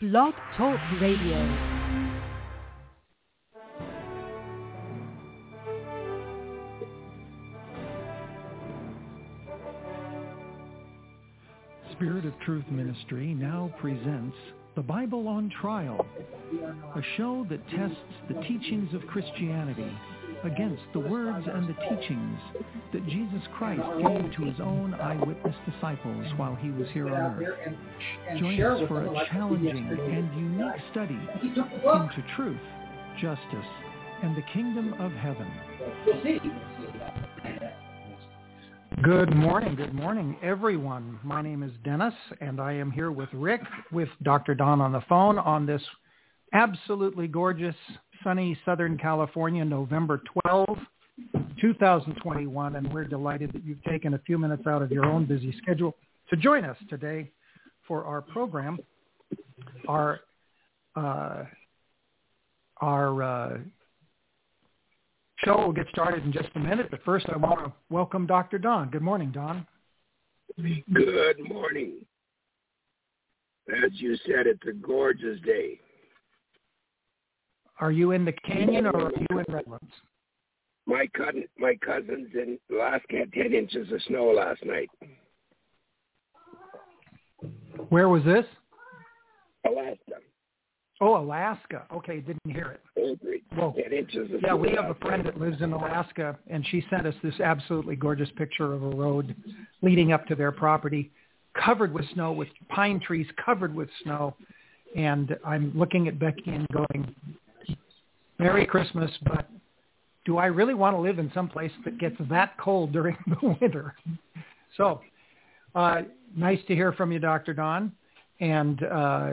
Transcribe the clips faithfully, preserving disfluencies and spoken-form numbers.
Blog Talk Radio. Spirit of Truth Ministry now presents The Bible on Trial, a show that tests the teachings of Christianity against the words and the teachings that Jesus Christ gave to his own eyewitness disciples while he was here on earth. Join us for a challenging and unique study into truth, justice, and the kingdom of heaven. Good morning, good morning, everyone. My name is Dennis, and I am here with Rick, with Doctor Don on the phone on this absolutely gorgeous, sunny Southern California, November twelfth, twenty twenty-one, and we're delighted that you've taken a few minutes out of your own busy schedule to join us today for our program. Our uh, our uh, show will get started in just a minute, but first I want to welcome Doctor Don. Good morning, Don. Good morning. As you said, it's a gorgeous day. Are you in the canyon or are you in Redlands? My cousin, my cousins in Alaska had ten inches of snow last night. Where was this? Alaska. Oh, Alaska. Okay, didn't hear it. Well, ten inches of yeah, snow we have a last friend night. that lives in Alaska, and she sent us this absolutely gorgeous picture of a road leading up to their property, covered with snow, with pine trees covered with snow. And I'm looking at Becky and going, Merry Christmas, but do I really want to live in some place that gets that cold during the winter? So, uh, nice to hear from you, Doctor Don. And uh,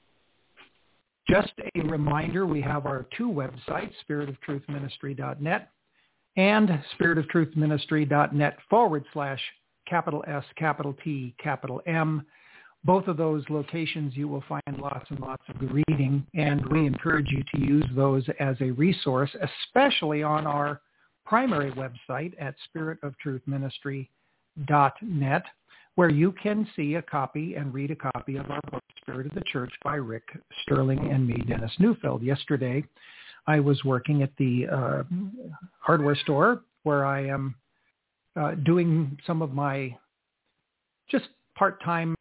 just a reminder, we have our two websites, spirit of truth ministry dot net and spirit of truth ministry dot net forward slash capital S, capital T, capital M. Both of those locations you will find lots and lots of good reading, and we encourage you to use those as a resource, especially on our primary website at spirit of truth ministry dot net, where you can see a copy and read a copy of our book, Spirit of the Church by Rick Sterling and me, Dennis Neufeld. Yesterday, I was working at the uh, hardware store where I am uh, doing some of my just part-time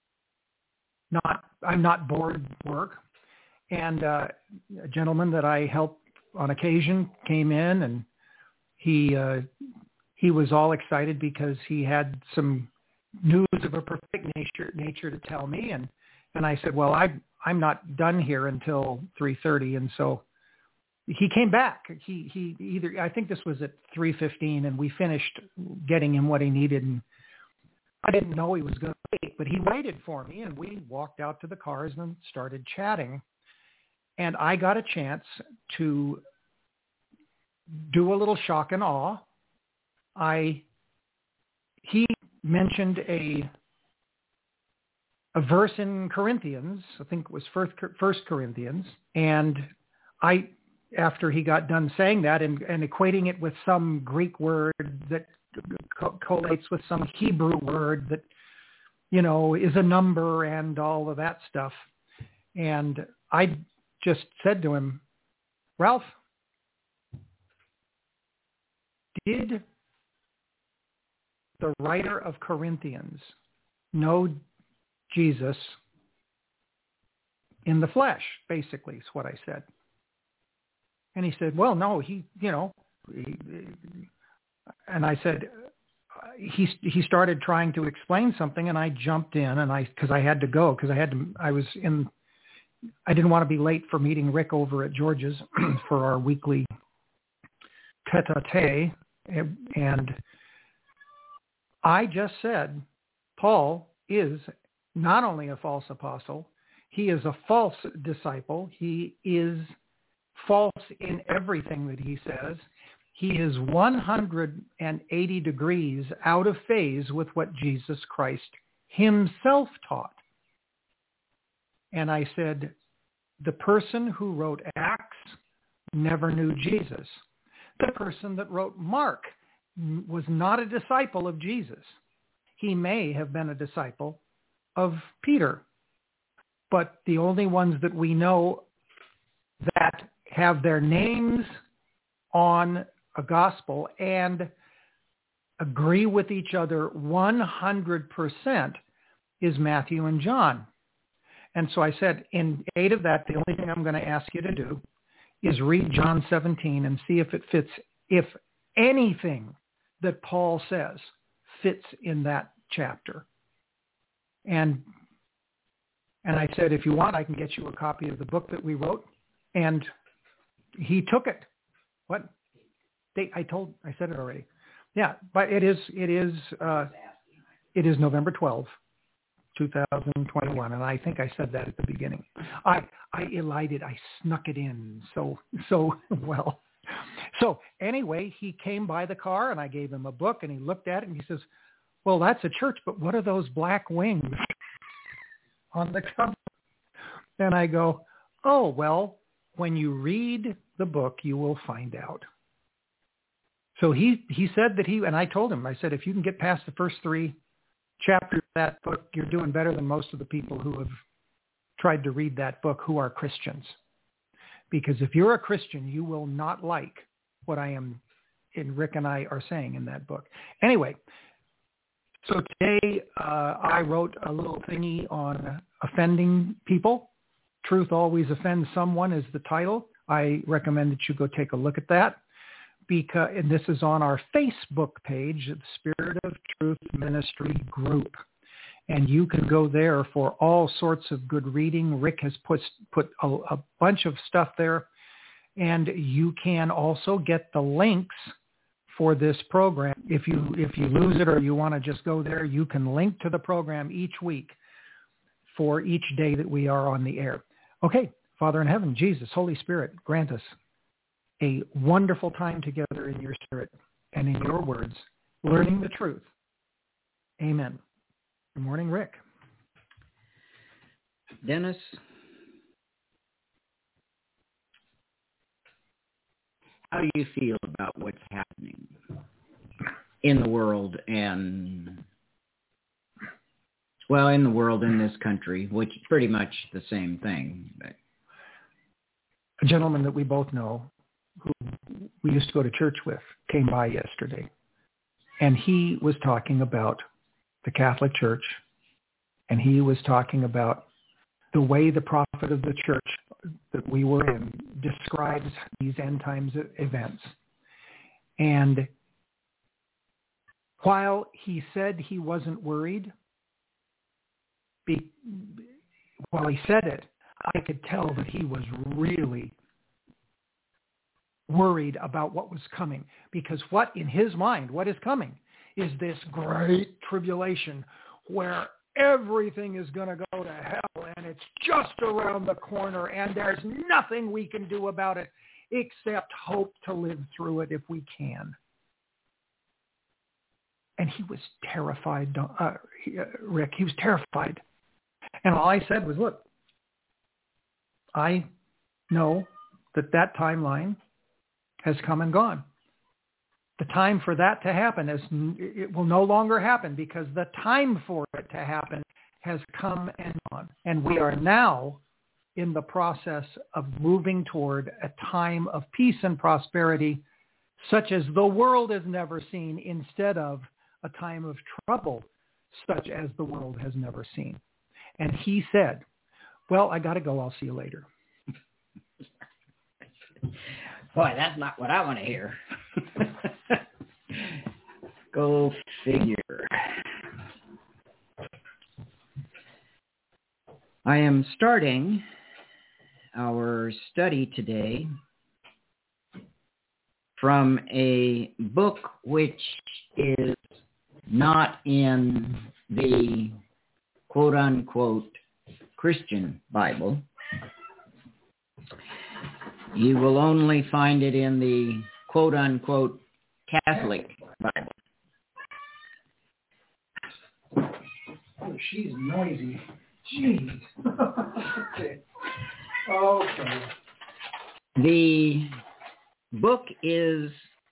Not, I'm not bored work. And uh, a gentleman that I help on occasion came in, and he uh, he was all excited because he had some news of a prophetic nature nature to tell me. And, and I said, well, I, I'm not done here until three thirty. And so he came back. He he either I think this was at three fifteen, and we finished getting him what he needed. And I didn't know he was going to wait, but he waited for me, and we walked out to the cars and started chatting. And I got a chance to do a little shock and awe. I he mentioned a a verse in Corinthians, I think it was First, First Corinthians, and I, after he got done saying that and, and equating it with some Greek word that co- collates with some Hebrew word that, you know, is a number and all of that stuff. And I just said to him, Ralph, did the writer of Corinthians know Jesus in the flesh, basically, is what I said. And he said, well, no, he, you know, he, and I said, he he started trying to explain something, and I jumped in, and I because I had to go because I had to I was in I didn't want to be late for meeting Rick over at George's for our weekly tete-a-tete, and I just said Paul is not only a false apostle, he is a false disciple. He is false in everything that he says. He is one hundred eighty degrees out of phase with what Jesus Christ himself taught. And I said, the person who wrote Acts never knew Jesus. The person that wrote Mark was not a disciple of Jesus. He may have been a disciple of Peter. but the only ones that we know that have their names on a gospel and agree with each other one hundred percent is Matthew and John. And so I said, in aid of that, the only thing I'm going to ask you to do is read John seventeen and see if it fits, if anything that Paul says fits in that chapter. And and I said, if you want, I can get you a copy of the book that we wrote. And he took it. What? They, I told, I said it already. Yeah, but it is, it is, uh, it is November twelfth, two thousand twenty-one, and I think I said that at the beginning. I, I elided, I snuck it in so, so well. So anyway, he came by the car, and I gave him a book, and he looked at it, and he says, well, that's a church, but what are those black wings on the cover? And I go, oh, well, when you read the book, you will find out. So he, he said that he, and I told him, I said, if you can get past the first three chapters of that book, you're doing better than most of the people who have tried to read that book who are Christians. Because if you're a Christian, you will not like what I am, and Rick and I are saying in that book. Anyway, so today uh, I wrote a little thingy on offending people. Truth Always Offends Someone is the title. I recommend that you go take a look at that. Because, and this is on our Facebook page, the Spirit of Truth Ministry group. And you can go there for all sorts of good reading. Rick has put, put a, a bunch of stuff there. And you can also get the links for this program. If you, if you lose it or you want to just go there, you can link to the program each week for each day that we are on the air. Okay, Father in heaven, Jesus, Holy Spirit, grant us a wonderful time together in your spirit and in your words, learning the truth. Amen. Good morning, Rick. Dennis, how do you feel about what's happening in the world and, well, in the world, in this country, which is pretty much the same thing? But a gentleman that we both know, who we used to go to church with, came by yesterday, and he was talking about the Catholic Church, and he was talking about the way the prophet of the church that we were in describes these end times events. And while he said he wasn't worried, be, while he said it, I could tell that he was really worried about what was coming, because what in his mind, what is coming is this great tribulation where everything is going to go to hell and it's just around the corner and there's nothing we can do about it except hope to live through it if we can. And he was terrified, uh, Rick, he was terrified. And all I said was, look, I know that that timeline has come and gone. The time for that to happen is, it will no longer happen because the time for it to happen has come and gone. And we are now in the process of moving toward a time of peace and prosperity such as the world has never seen, instead of a time of trouble such as the world has never seen. And he said, well, I got to go. I'll see you later. Boy, that's not what I want to hear. Go figure. I am starting our study today from a book which is not in the quote-unquote Christian Bible. You will only find it in the quote-unquote Catholic Bible. Oh, she's noisy. Jeez. Okay. Okay. The book is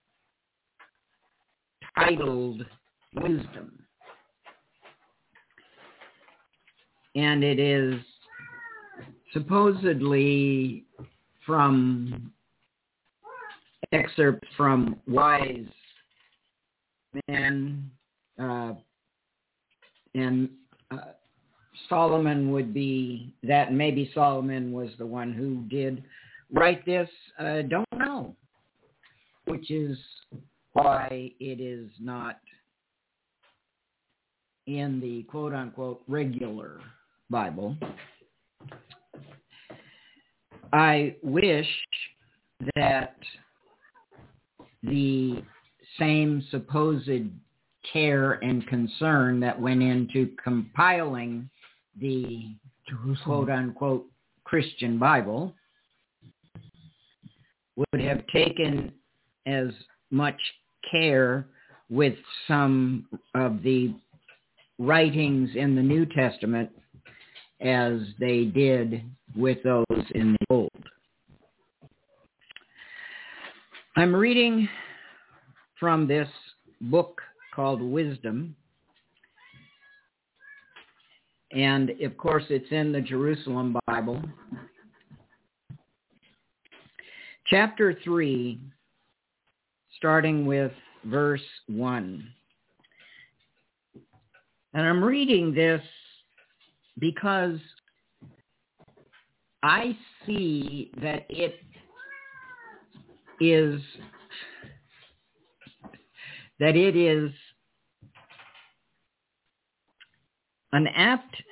titled Wisdom, and it is supposedly from excerpts from wise men, uh, and uh, Solomon would be that. Maybe Solomon was the one who did write this. Uh, don't know, which is why it is not in the quote-unquote regular Bible. I wish that the same supposed care and concern that went into compiling the Jerusalem. Quote-unquote Christian Bible would have taken as much care with some of the writings in the New Testament as they did with those in the Old. I'm reading from this book called Wisdom, and of course it's in the Jerusalem Bible. Chapter three, starting with verse one. And I'm reading this because I see that it is that it is an apt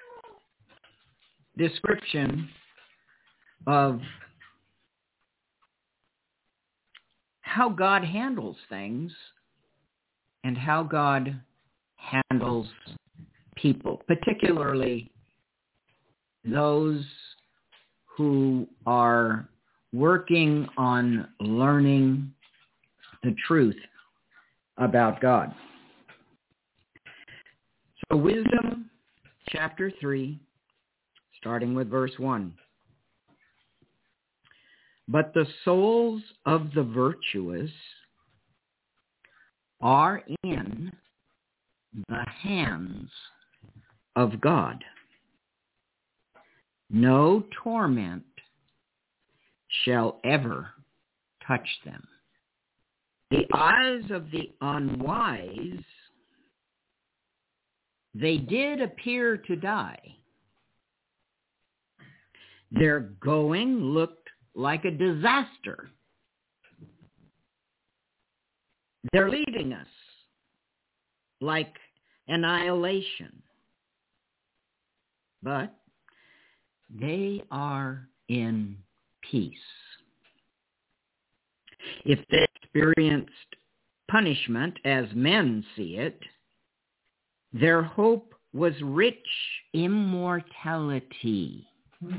description of how God handles things and how God handles people, particularly those who are working on learning the truth about God. So Wisdom, chapter three, starting with verse one. But the souls of the virtuous are in the hands of God. No torment shall ever touch them. The eyes of the unwise, they did appear to die. Their going looked like a disaster. They're leaving us like annihilation. But they are in peace. If they experienced punishment as men see it, their hope was rich immortality. Hmm.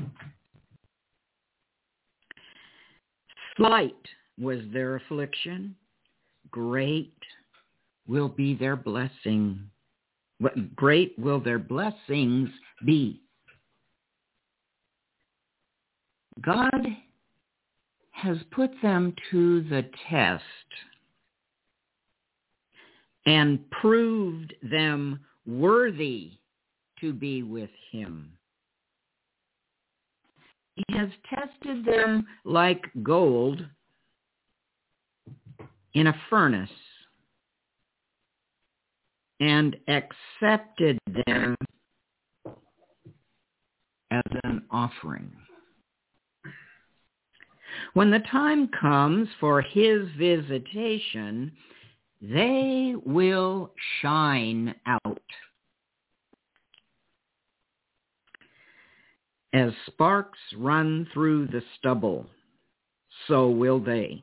Slight was their affliction, great will be their blessing. Great will their blessings be. God has put them to the test and proved them worthy to be with him. He has tested them like gold in a furnace and accepted them as an offering. When the time comes for his visitation, they will shine out as sparks run through the stubble, so will they.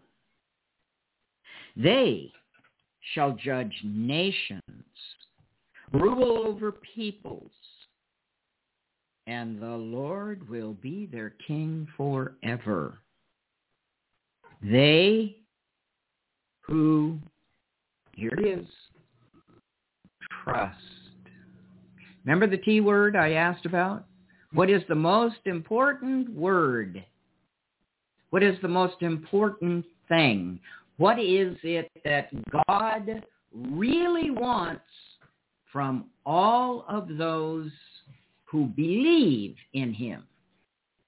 They shall judge nations, rule over peoples, and the Lord will be their king forever. They who, here it is, trust. Remember the T word I asked about? What is the most important word? What is the most important thing? What is it that God really wants from all of those who believe in him?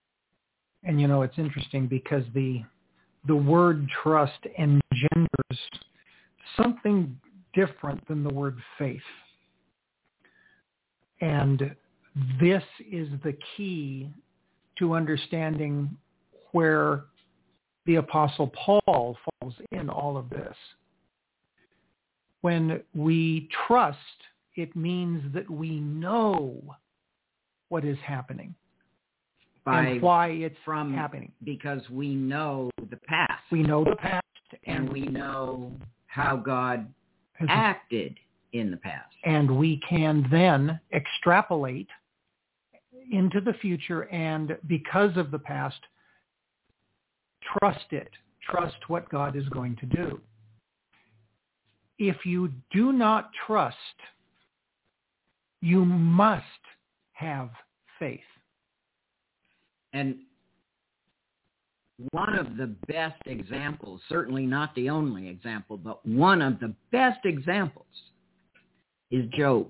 And, you know, it's interesting because the the word trust engenders something different than the word faith. And this is the key to understanding where the Apostle Paul falls in all of this. When we trust, it means that we know what is happening. By, and why it's from, happening. Because we know the past. We know the past. And, and we know how God has acted in the past. And we can then extrapolate into the future, and because of the past, trust it. Trust what God is going to do. If you do not trust, you must have faith. And one of the best examples, certainly not the only example, but one of the best examples is Job.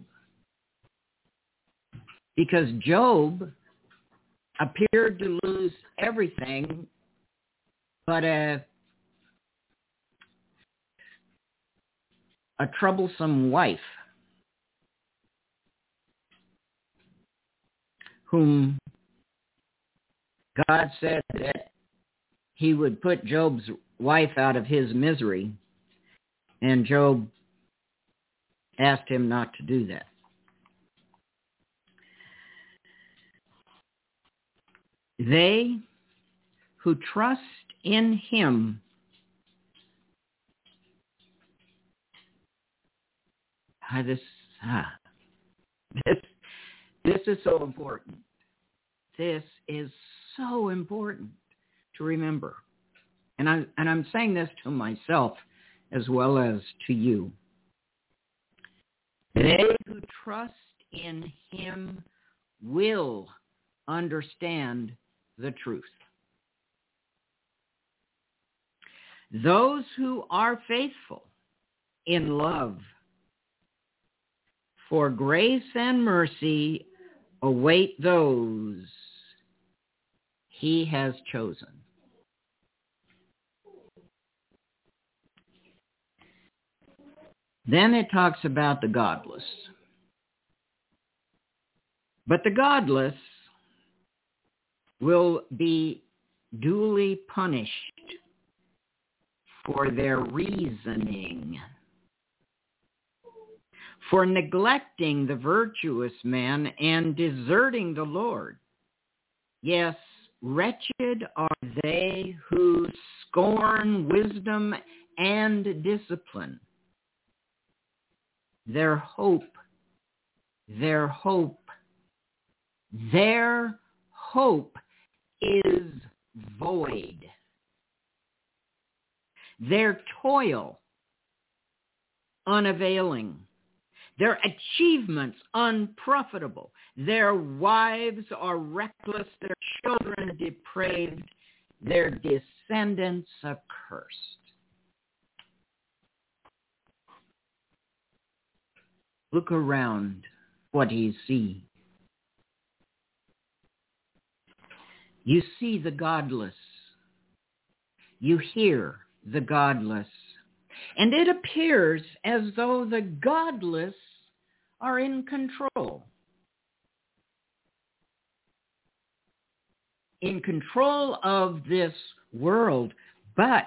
Because Job appeared to lose everything but a, a troublesome wife whom God said that he would put Job's wife out of his misery, and Job asked him not to do that. They who trust in him ah, this, ah, this, this is so important. This is so important to remember. And I'm, and I'm saying this to myself as well as to you. They who trust in him will understand the truth. Those who are faithful in love, for grace and mercy await those he has chosen. Then it talks about the godless. But the godless will be duly punished for their reasoning, for neglecting the virtuous man and deserting the Lord. Yes, wretched are they who scorn wisdom and discipline. Their hope, their hope, their hope is void. Their toil unavailing. Their achievements unprofitable. Their wives are reckless. Their children depraved. Their descendants accursed. Look around what you see. You see the godless. You hear the godless. And it appears as though the godless are in control. In control of this world, but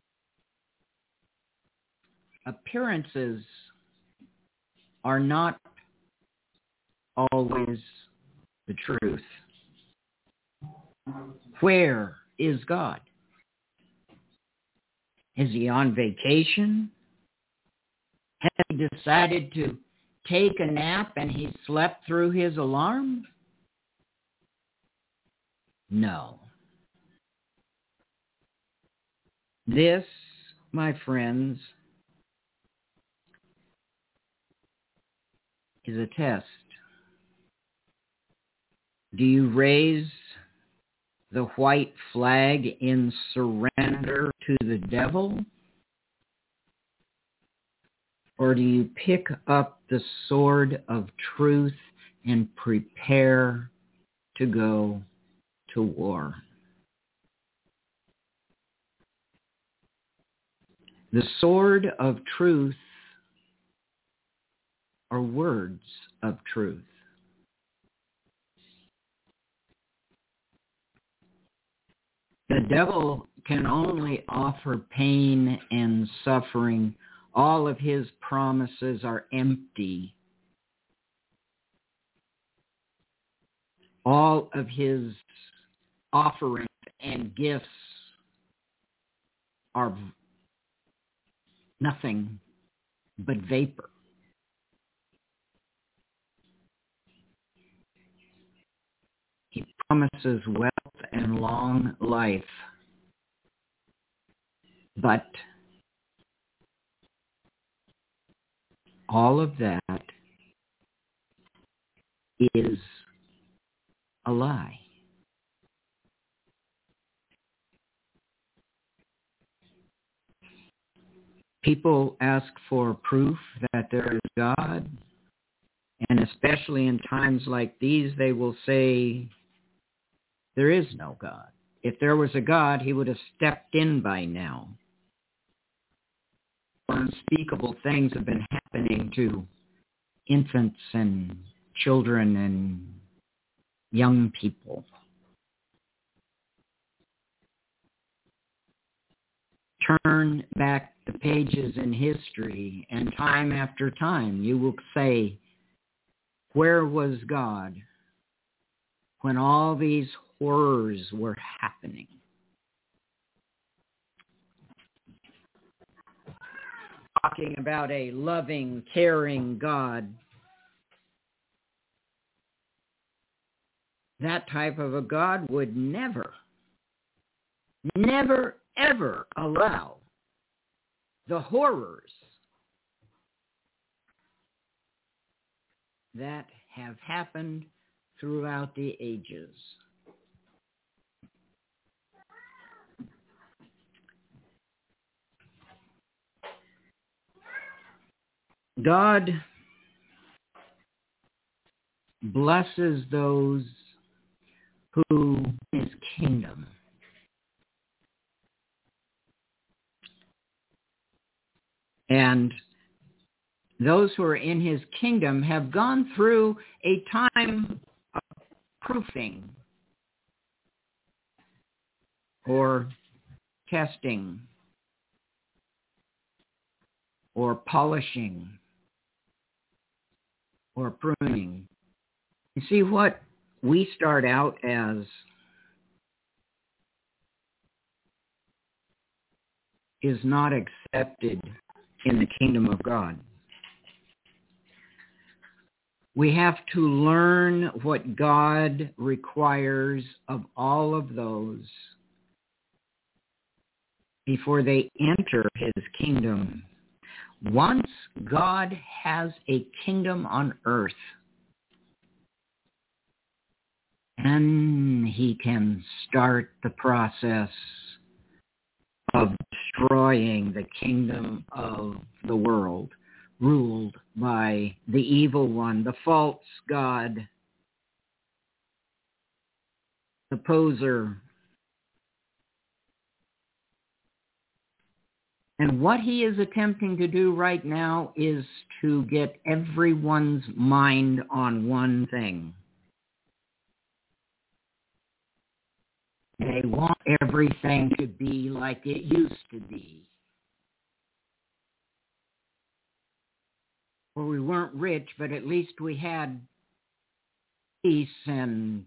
appearances are not always the truth. Where is God? Is he on vacation? Has he decided to take a nap and he slept through his alarm? No. This, my friends, is a test. Do you raise the white flag in surrender to the devil? Or do you pick up the sword of truth and prepare to go to war? The sword of truth are words of truth. The devil can only offer pain and suffering. All of his promises are empty. All of his offerings and gifts are nothing but vapor. He promises wealth and long life, but all of that is a lie. People ask for proof that there is God, and especially in times like these, they will say, there is no God. If there was a God, he would have stepped in by now. Unspeakable things have been happening to infants and children and young people. Turn back the pages in history, and time after time you will say, where was God when all these horrors were happening? Talking about a loving, caring God. That type of a God would never, never, ever allow the horrors that have happened throughout the ages. God blesses those who his kingdom. And those who are in his kingdom have gone through a time of proofing or testing or polishing or pruning. You see, what we start out as is not accepted in the kingdom of God. We have to learn what God requires of all of those before they enter his kingdom. Once God has a kingdom on earth, and he can start the process of destroying the kingdom of the world, ruled by the evil one, the false god, the poser. And what he is attempting to do right now is to get everyone's mind on one thing. They want everything to be like it used to be. Well, we weren't rich, but at least we had peace and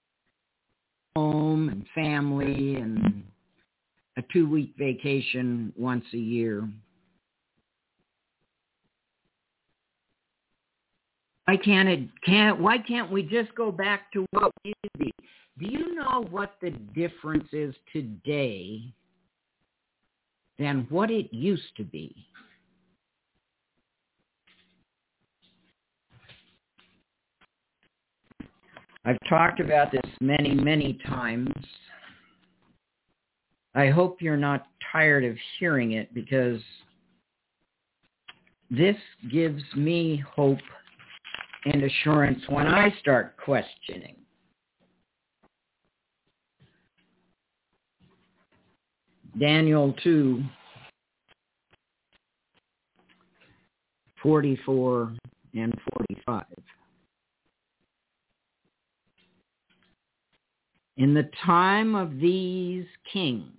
home and family and a two-week vacation once a year. Why can't it? Can't? Why can't we just go back to what we used to be? Do you know what the difference is today than what it used to be? I've talked about this many, many times. I hope you're not tired of hearing it, because this gives me hope and assurance when I start questioning. Daniel two forty-four and forty-five. In the time of these kings,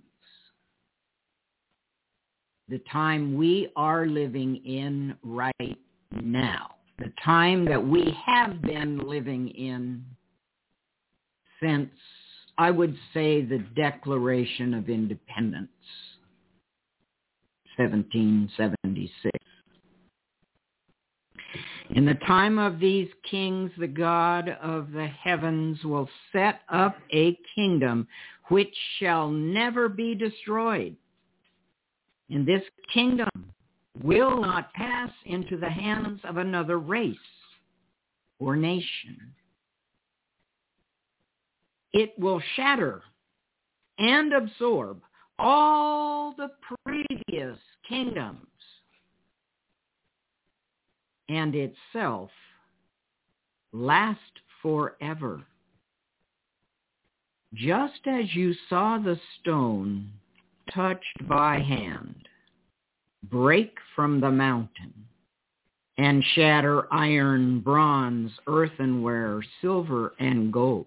the time we are living in right now, the time that we have been living in since, I would say, the Declaration of Independence, seventeen seventy-six. In the time of these kings, the God of the heavens will set up a kingdom which shall never be destroyed. And this kingdom will not pass into the hands of another race or nation. It will shatter and absorb all the previous kingdoms and itself last forever. Just as you saw the stone touched by hand break from the mountain and shatter iron, bronze, earthenware, silver, and gold,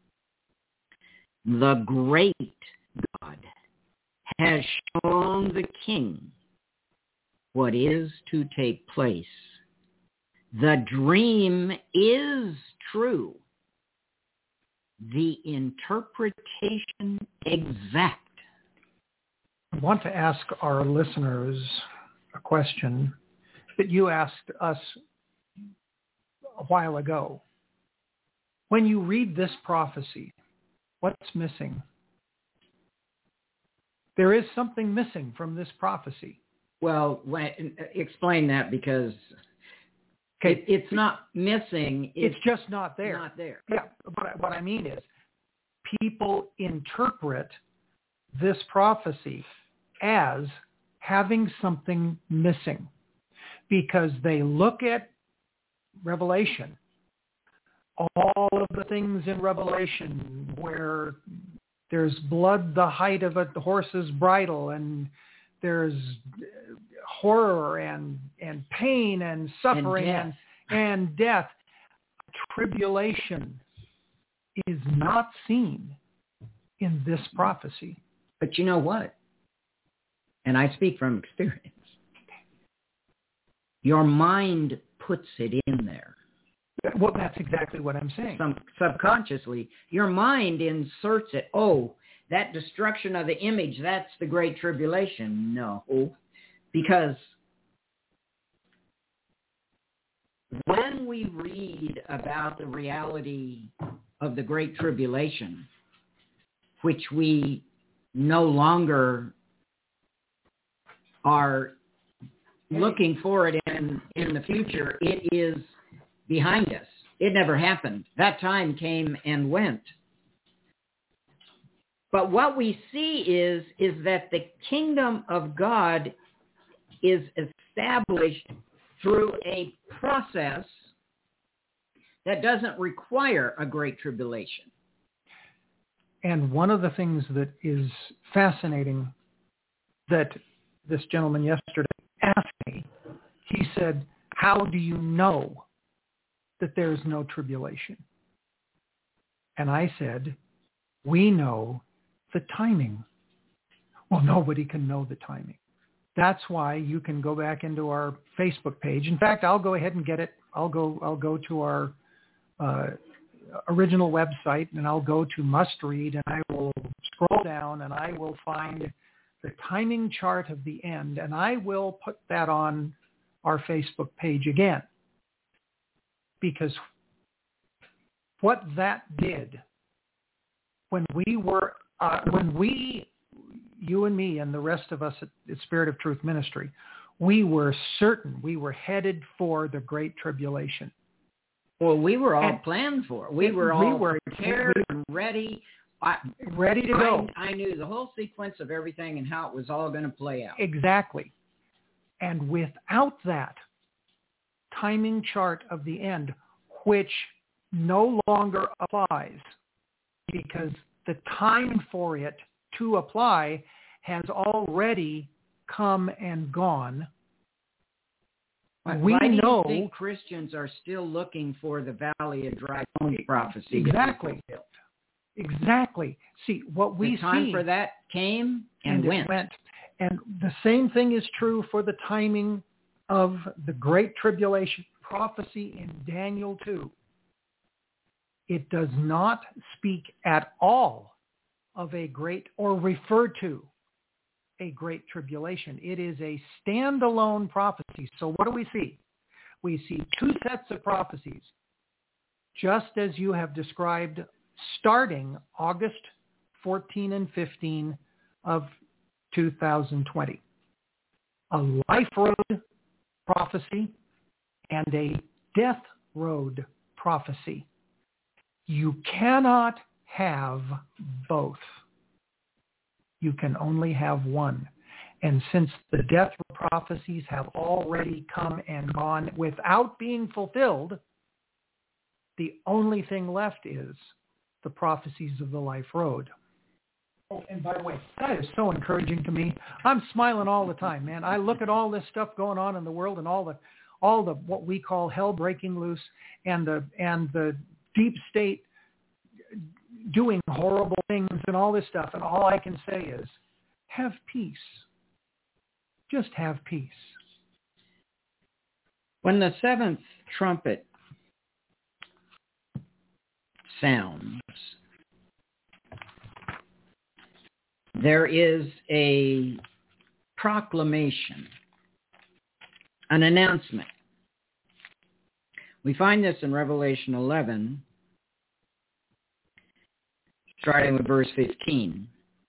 the great God has shown the king what is to take place. The dream is true, the interpretation exact. I want to ask our listeners a question that you asked us a while ago. When you read this prophecy, what's missing? There is something missing from this prophecy. Well, when, explain that, because okay. it, it's not missing. It's, it's just not there. Not there. Yeah, but what I mean is people interpret this prophecy as having something missing because they look at Revelation, all of the things in Revelation where there's blood the height of a horse's bridle, and there's horror and, and pain and suffering and death. And, and death. Tribulation is not seen in this prophecy. But you know what? And I speak from experience. Your mind puts it in there. Well, that's exactly what I'm saying. Some, subconsciously, your mind inserts it. Oh, that destruction of the image, that's the Great Tribulation. No, because when we read about the reality of the Great Tribulation, which we no longer are looking for it in, in the future, it is behind us. It never happened. That time came and went. But what we see is, is that the kingdom of God is established through a process that doesn't require a great tribulation. And one of the things that is fascinating that this gentleman yesterday asked me, he said, how do you know that there's no tribulation? And I said, we know the timing. Well, nobody can know the timing. That's why you can go back into our Facebook page. In fact, I'll go ahead and get it. I'll go, I'll go to our uh, original website, and I'll go to Must Read, and I will scroll down, and I will find the timing chart of the end, and I will put that on our Facebook page again. Because what that did when we were, uh, when we, you and me and the rest of us at, at Spirit of Truth Ministry, we were certain we were headed for the Great Tribulation. Well, we were all and planned for it. We were all we were, prepared we, and ready. I, ready to go. I, I knew the whole sequence of everything and how it was all going to play out. Exactly. And without that timing chart of the end, which no longer applies because the time for it to apply has already come and gone, Why, we why do know you think Christians are still looking for the Valley of Dry Bones prophecy? exactly. Exactly. See, what we the time see for that came and, and went. it went. And the same thing is true for the timing of the Great Tribulation prophecy in Daniel two. It does not speak at all of a great, or refer to a great tribulation. It is a standalone prophecy. So what do we see? We see two sets of prophecies, just as you have described, starting August fourteen and fifteen of two thousand twenty. A life road prophecy and a death road prophecy. You cannot have both. You can only have one. And since the death prophecies have already come and gone without being fulfilled, the only thing left is the prophecies of the life road. Oh, and by the way, that is so encouraging to me. I'm smiling all the time, man. I look at all this stuff going on in the world and all the, all the what we call hell breaking loose, and the and the deep state doing horrible things and all this stuff. And all I can say is, have peace. Just have peace. When the seventh trumpet sounds, there is a proclamation, an announcement. We find this in Revelation eleven, starting with verse fifteen.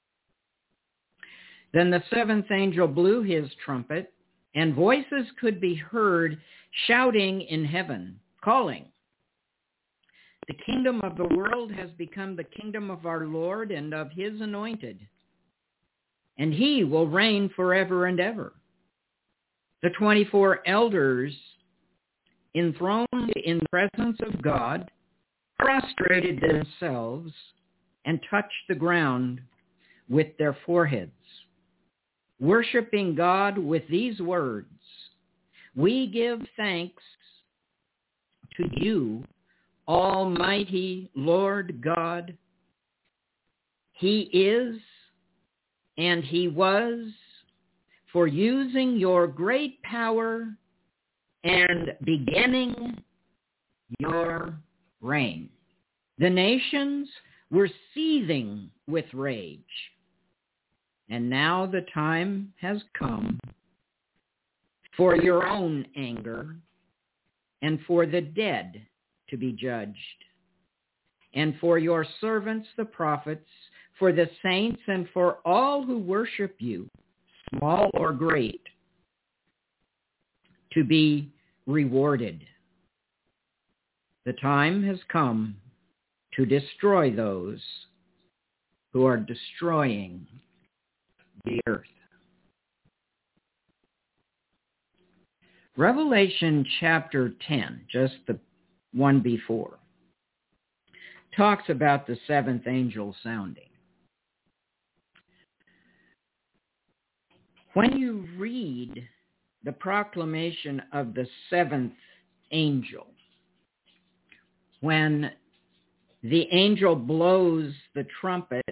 Then the seventh angel blew his trumpet, and voices could be heard shouting in heaven, calling, "The kingdom of the world has become the kingdom of our Lord and of his anointed, and he will reign forever and ever." The twenty-four elders, enthroned in the presence of God, prostrated themselves and touched the ground with their foreheads, worshiping God with these words, "We give thanks to you, Almighty Lord God. He is and he was, for using your great power and beginning your reign." The nations were seething with rage. And now the time has come for your own anger and for the dead to be judged, and for your servants the prophets, for the saints, and for all who worship you, small or great, to be rewarded. The time has come to destroy those who are destroying the earth. Revelation chapter ten, just the one before, talks about the seventh angel sounding. When you read the proclamation of the seventh angel, when the angel blows the trumpet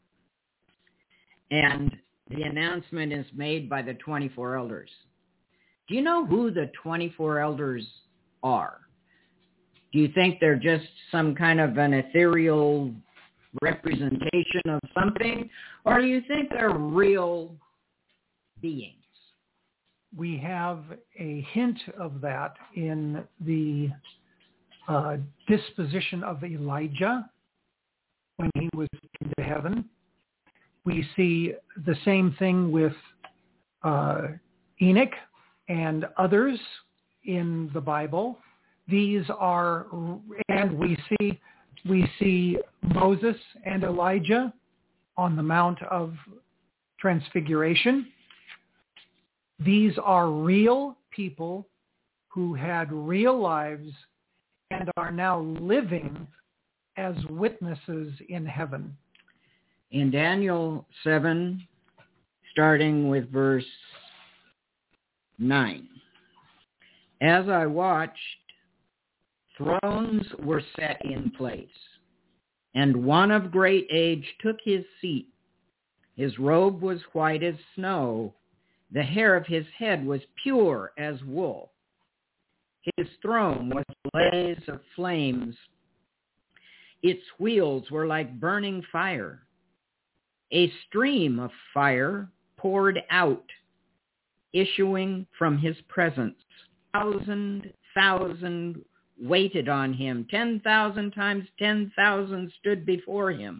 and the announcement is made by the twenty-four elders, do you know who the twenty-four elders are? Do you think they're just some kind of an ethereal representation of something, or do you think they're real beings? We have a hint of that in the uh, disposition of Elijah when he was into heaven. We see the same thing with uh, Enoch and others in the Bible. These are, and we see we see Moses and Elijah on the Mount of Transfiguration. These are real people who had real lives and are now living as witnesses in heaven. In Daniel seven, starting with verse nine, As I watched, thrones were set in place, and one of great age took his seat. His robe was white as snow. The hair of his head was pure as wool. His throne was a blaze of flames. Its wheels were like burning fire. A stream of fire poured out, issuing from his presence. Thousand thousand waited on him. Ten thousand times ten thousand stood before him.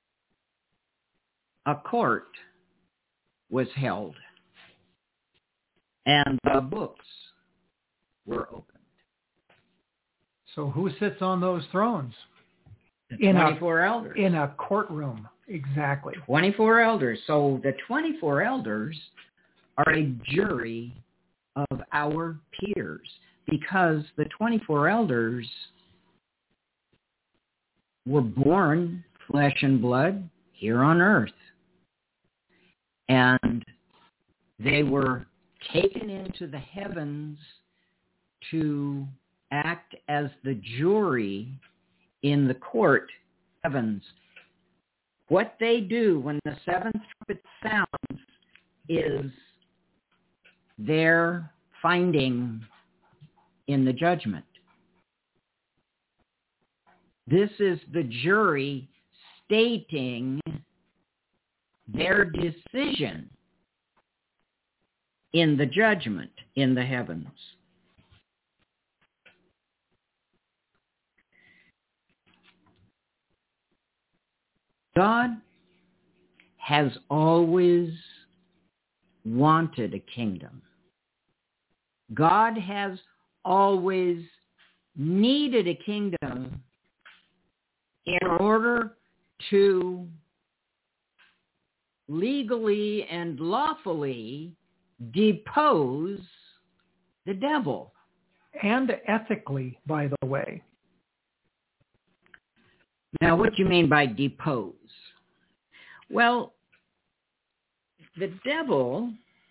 A court was held, and the books were opened. So who sits on those thrones? The twenty-four in a, elders. In a courtroom, exactly. twenty-four elders. So the twenty-four elders are a jury of our peers, because the twenty-four elders were born flesh and blood here on earth. And they were taken into the heavens to act as the jury in the court heavens. What they do when the seventh trumpet sounds is their finding in the judgment. This is the jury stating their decision in the judgment in the heavens. God has always wanted a kingdom. God has always needed a kingdom in order to legally and lawfully depose the devil. And ethically, by the way. Now, what do you mean by depose? Well, the devil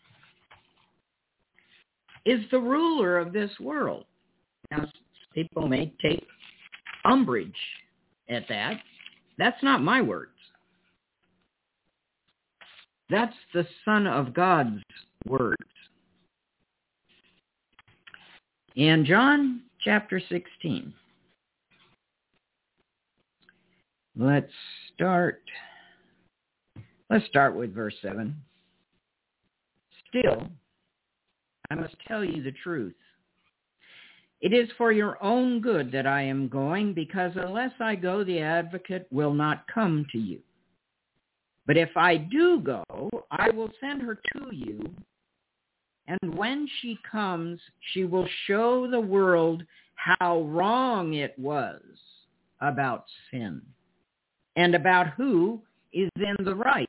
is the ruler of this world. Now, people may take umbrage at that. That's not my words. That's the Son of God's words. In John chapter sixteen, let's start, let's start with verse seven. Still, I must tell you the truth. It is for your own good that I am going, because unless I go, the advocate will not come to you. But if I do go, I will send her to you, and when she comes, she will show the world how wrong it was about sin and about who is in the right.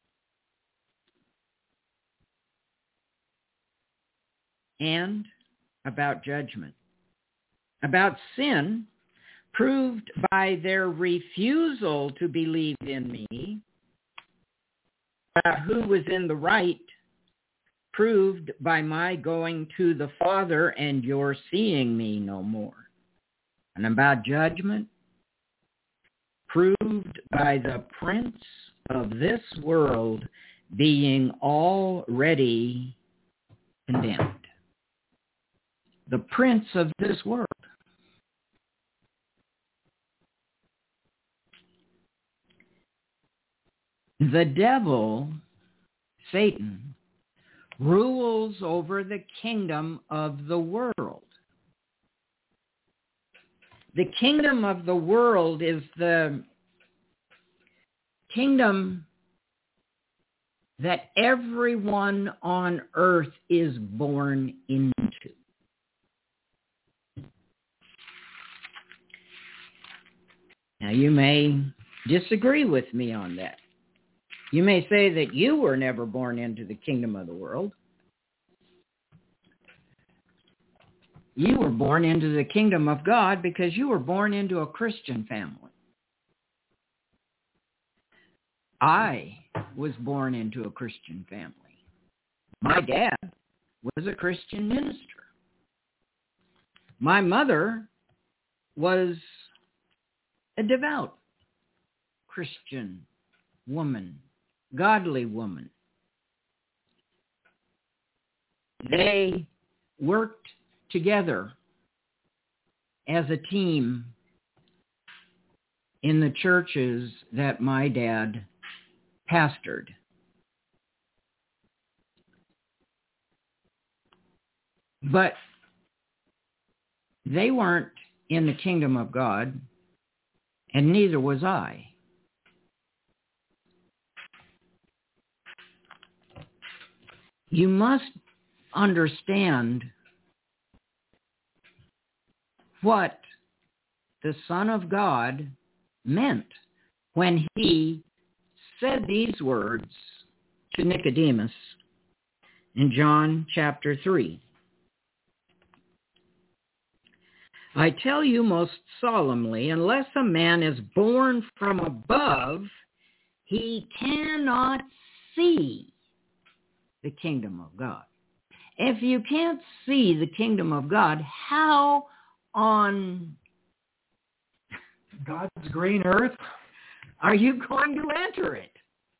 And about judgment. About sin, proved by their refusal to believe in me. About who was in the right, proved by my going to the Father and your seeing me no more. And about judgment, proved by the prince of this world being already condemned. The prince of this world. The devil, Satan, rules over the kingdom of the world. The kingdom of the world is the kingdom that everyone on earth is born into. Now, you may disagree with me on that. You may say that you were never born into the kingdom of the world. You were born into the kingdom of God because you were born into a Christian family. I was born into a Christian family. My dad was a Christian minister. My mother was a devout Christian woman, godly woman. They worked together as a team in the churches that my dad pastored. But they weren't in the kingdom of God, and neither was I. You must understand what the Son of God meant when he said these words to Nicodemus in John chapter three. I tell you most solemnly, unless a man is born from above, he cannot see the kingdom of God. If you can't see the kingdom of God, how on God's green earth are you going to enter it?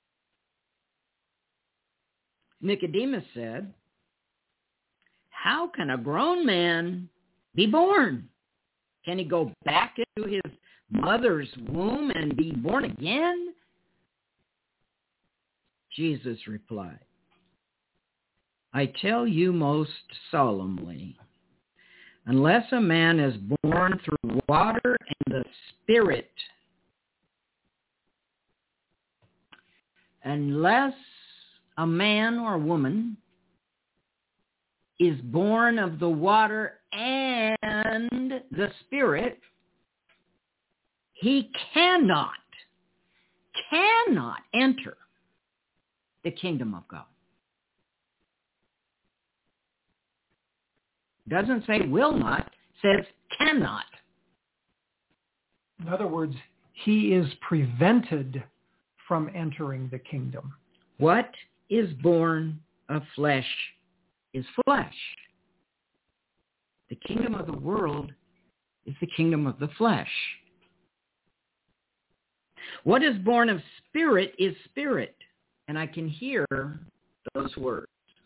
Nicodemus said, how can a grown man be born? Can he go back into his mother's womb and be born again? Jesus replied, I tell you most solemnly, unless a man is born through water and the Spirit, unless a man or woman is born of the water and the Spirit, he cannot, cannot enter the kingdom of God. Doesn't say will not, says cannot. In other words, he is prevented from entering the kingdom. What is born of flesh is flesh. The kingdom of the world is the kingdom of the flesh. What is born of spirit is spirit. And I can hear those words.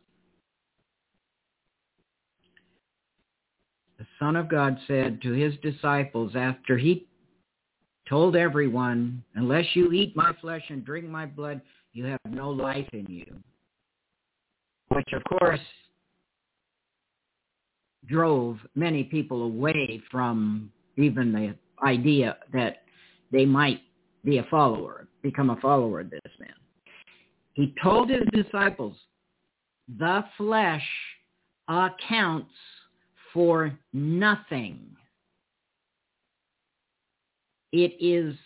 The Son of God said to his disciples after he told everyone, unless you eat my flesh and drink my blood, you have no life in you. Which, of course, drove many people away from even the idea that they might be a follower, become a follower of this man. He told his disciples, the flesh accounts for nothing. It is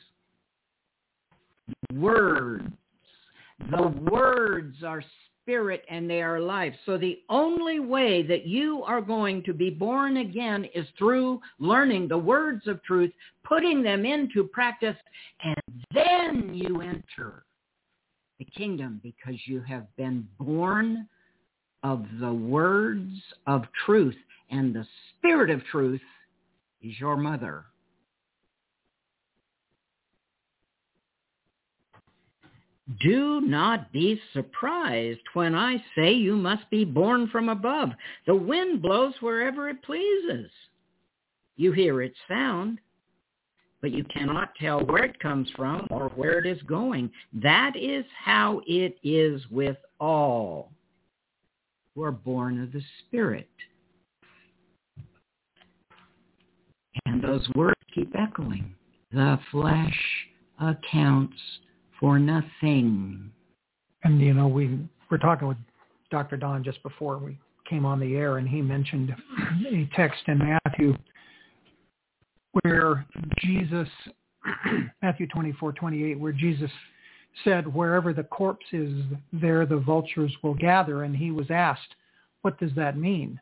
words. The words are spirit and they are life. So the only way that you are going to be born again is through learning the words of truth, putting them into practice, and then you enter the kingdom because you have been born of the words of truth, and the Spirit of truth is your mother. Do not be surprised when I say you must be born from above. The wind blows wherever it pleases. You hear its sound, but you cannot tell where it comes from or where it is going. That is how it is with all who are born of the Spirit. And those words keep echoing. The flesh accounts for nothing. And, you know, we were talking with Doctor Don just before we came on the air, and he mentioned a text in Matthew where Jesus, Matthew twenty-four twenty-eight, where Jesus said, wherever the corpse is, there the vultures will gather. And he was asked, what does that mean?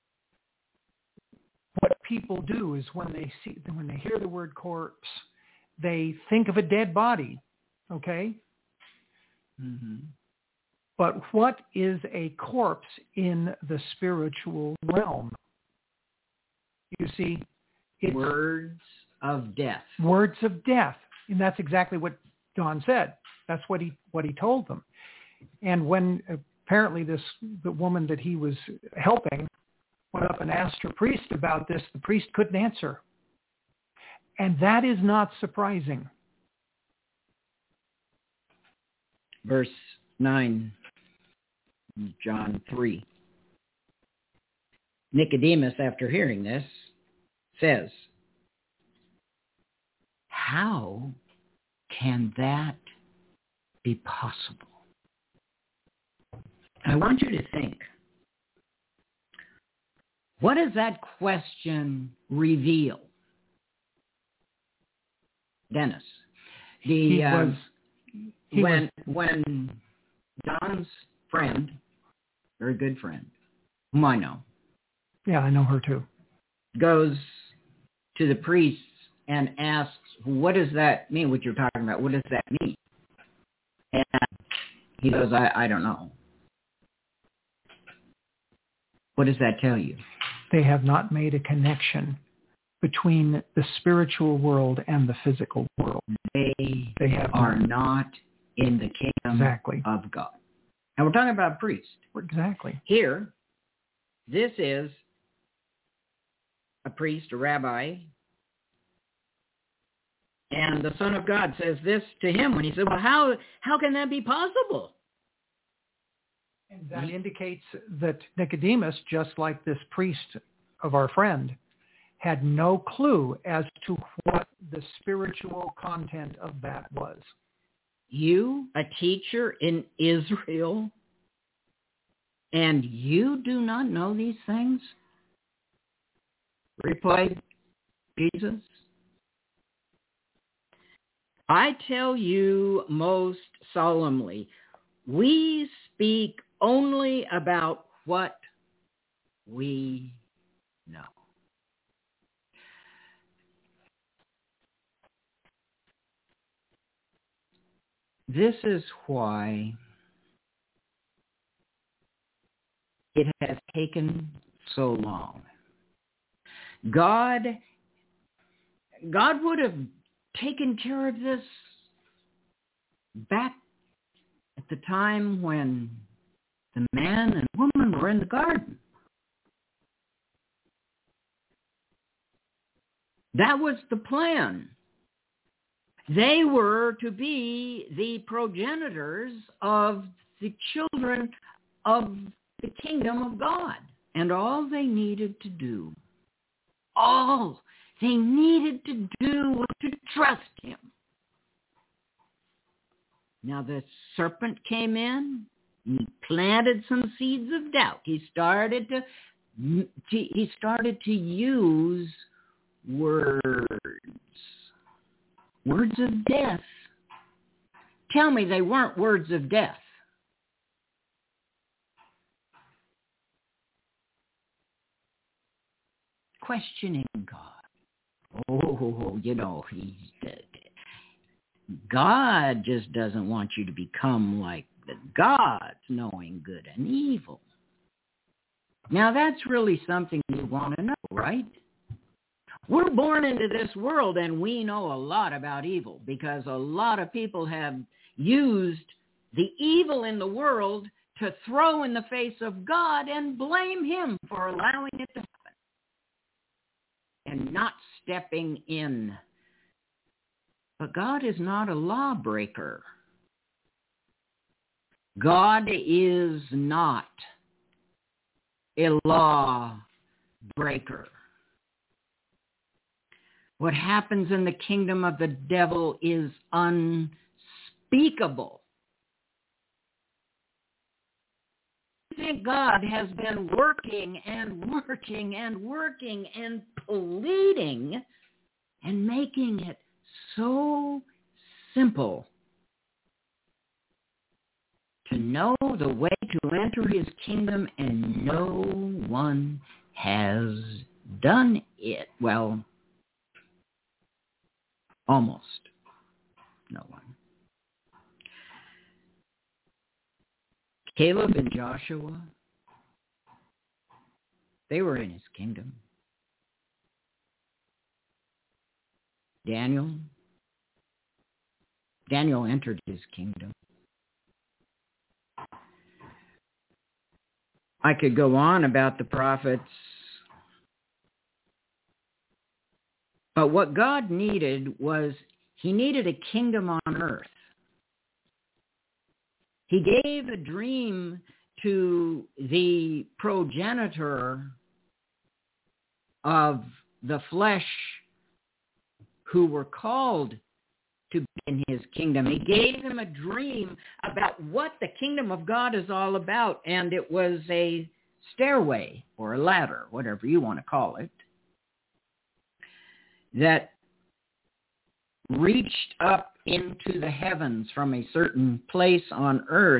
What people do is when they see, when they hear the word corpse, they think of a dead body, okay? Mm-hmm. But what is a corpse in the spiritual realm? You see, it's words of death. Words of death. And that's exactly what Don said. That's what he what he told them. And when apparently this the woman that he was helping went up and asked her priest about this, the priest couldn't answer. And that is not surprising. Verse nine, John three. Nicodemus, after hearing this, says, how can that be possible? I want you to think, what does that question reveal? Dennis, the He um, was, he when was, when Don's friend, very good friend, whom I know, yeah, I know her too, goes to the priests and asks, what does that mean, what you're talking about? What does that mean? And he goes, I, I don't know. What does that tell you? They have not made a connection between the spiritual world and the physical world. They, they have are not. not in the kingdom exactly. of God. And we're talking about priests. Exactly. Here, this is a priest, a rabbi, and the Son of God says this to him when he said, well, how, how can that be possible? And that indicates that Nicodemus, just like this priest of our friend, had no clue as to what the spiritual content of that was. You, a teacher in Israel, and you do not know these things? Replied Jesus. I tell you most solemnly, we speak only about what we know. This is why it has taken so long. God, God would have taken care of this back at the time when the man and woman were in the garden. That was the plan. They were to be the progenitors of the children of the kingdom of God. And all they needed to do, all they needed to do was to trust him. Now the serpent came in and he planted some seeds of doubt. He started to, he started to use words. Words of death. Tell me they weren't words of death. Questioning God. Oh, you know, he's dead. God just doesn't want you to become like the gods, knowing good and evil. Now that's really something you want to know, right? We're born into this world and we know a lot about evil because a lot of people have used the evil in the world to throw in the face of God and blame him for allowing it to happen and not stepping in. But God is not a lawbreaker. God is not a law breaker. What happens in the kingdom of the devil is unspeakable. I think God has been working and working and working and pleading and making it so simple to know the way to enter his kingdom, and no one has done it. Well, almost no one. Caleb and Joshua, they were in his kingdom. Daniel. Daniel entered his kingdom. I could go on about the prophets, but what God needed was, he needed a kingdom on earth. He gave a dream to the progenitor of the flesh who were called to be in his kingdom. He gave him a dream about what the kingdom of God is all about, and it was a stairway or a ladder, whatever you want to call it, that reached up into the heavens from a certain place on earth.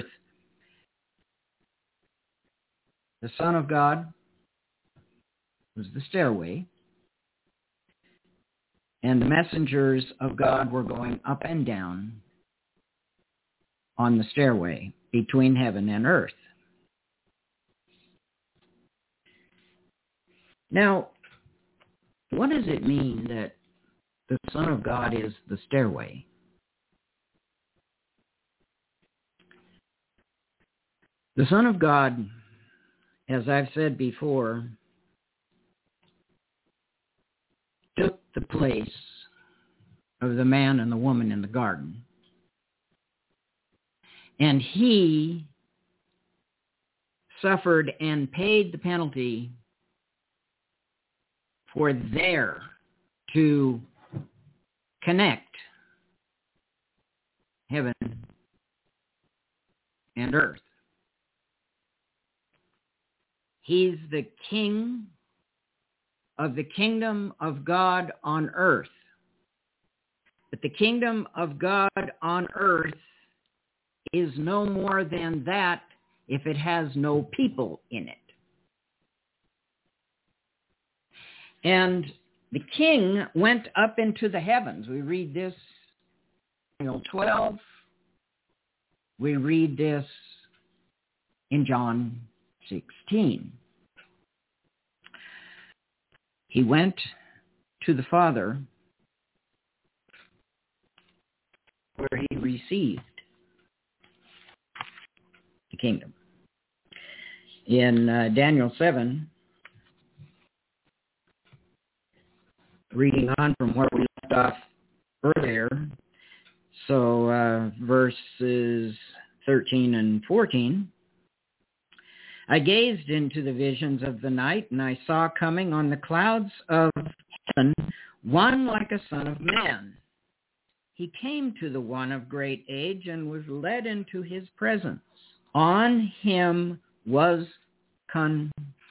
The Son of God was the stairway, and the messengers of God were going up and down on the stairway between heaven and earth. Now, what does it mean that the Son of God is the stairway? The Son of God, as I've said before, took the place of the man and the woman in the garden. And he suffered and paid the penalty for there to connect heaven and earth. He's the king of the kingdom of God on earth. But the kingdom of God on earth is no more than that if it has no people in it. And the king went up into the heavens. We read this in Daniel twelve. We read this in John sixteen. He went to the Father where he received the kingdom. In uh, Daniel seven, reading on from where we left off earlier, so uh, verses thirteen and fourteen, I gazed into the visions of the night, and I saw coming on the clouds of heaven one like a son of man. He came to the one of great age and was led into his presence. On him was conferred.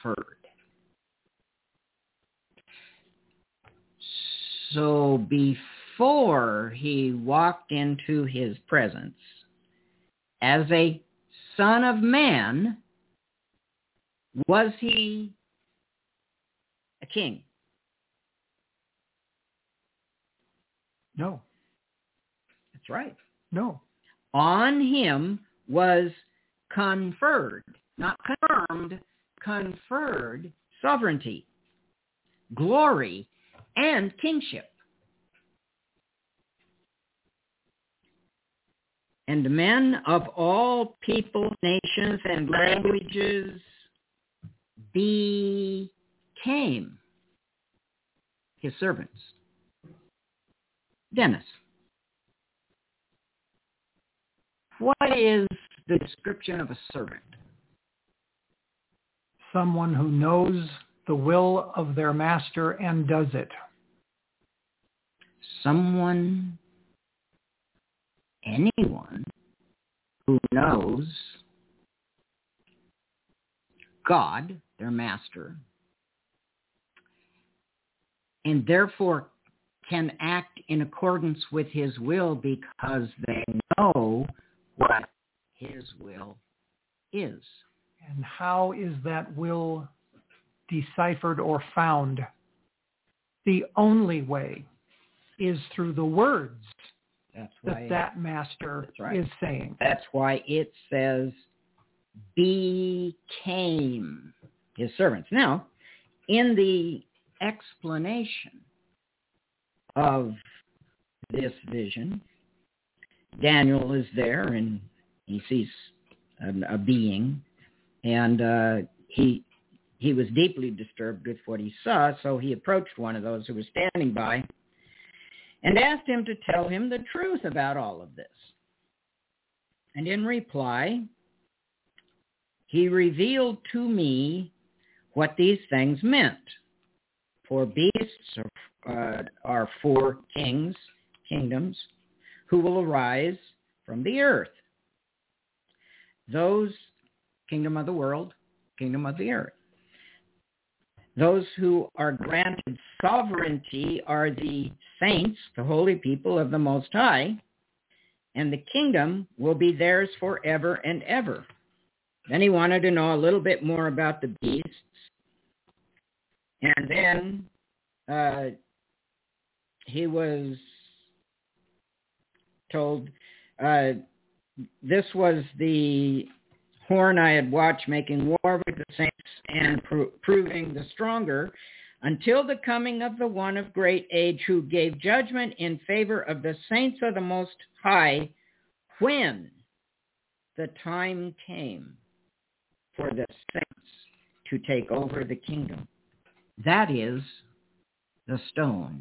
So before he walked into his presence as a son of man, was he a king? No. That's right. No. On him was conferred, not confirmed, conferred sovereignty, glory, and kingship. And men of all peoples, nations, and languages became his servants. Dennis, what is the description of a servant? Someone who knows the will of their master and does it. Someone, anyone who knows God, their master, and therefore can act in accordance with his will because they know what his will is. And how is that will deciphered or found? The only way is through the words That's why that that master right. is saying. That's why it says became his servants. Now, in the explanation of this vision. Daniel is there, and he sees a, a being, and uh, he he was deeply disturbed with what he saw, so he approached one of those who was standing by and asked him to tell him the truth about all of this. And in reply, he revealed to me what these things meant. For beasts are, uh, are four kings, kingdoms, who will arise from the earth. Those, kingdom of the world, kingdom of the earth. Those who are granted sovereignty are the saints, the holy people of the Most High, and the kingdom will be theirs forever and ever. Then he wanted to know a little bit more about the beasts. And then uh, he was told uh, this was the horn I had watched making war with the saints and pro- proving the stronger until the coming of the one of great age who gave judgment in favor of the saints of the Most High when the time came for the saints to take over the kingdom. That is the stone.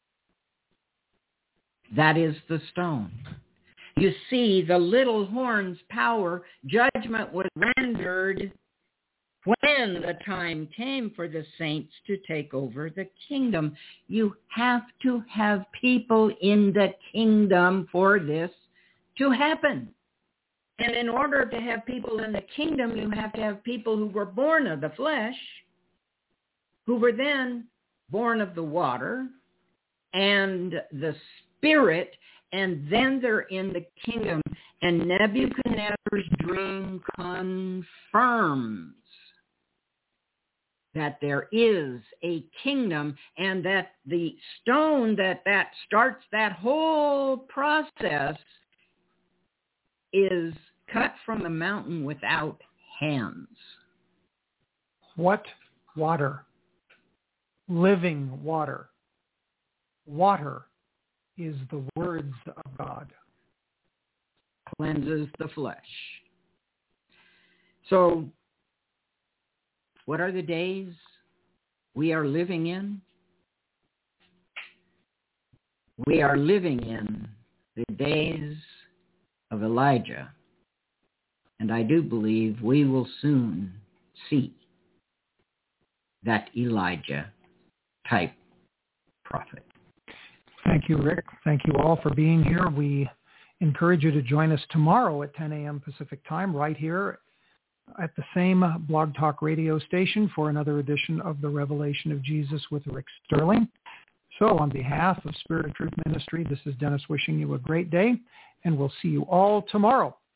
That is the stone. You see, the little horn's power, judgment was rendered when the time came for the saints to take over the kingdom. You have to have people in the kingdom for this to happen. And in order to have people in the kingdom, you have to have people who were born of the flesh, who were then born of the water and the spirit, and then they're in the kingdom. And Nebuchadnezzar's dream confirms that there is a kingdom, and that the stone that, that starts that whole process is cut from the mountain without hands. What water? Living water. Water is the words of God. Cleanses the flesh. So, what are the days we are living in? We are living in the days of Elijah. And I do believe we will soon see that Elijah type prophet. Thank you, Rick. Thank you all for being here. We encourage you to join us tomorrow at ten a.m. Pacific time right here at the same Blog Talk radio station for another edition of The Revelation of Jesus with Rick Sterling. So on behalf of Spirit of Truth Ministry, this is Dennis wishing you a great day, and we'll see you all tomorrow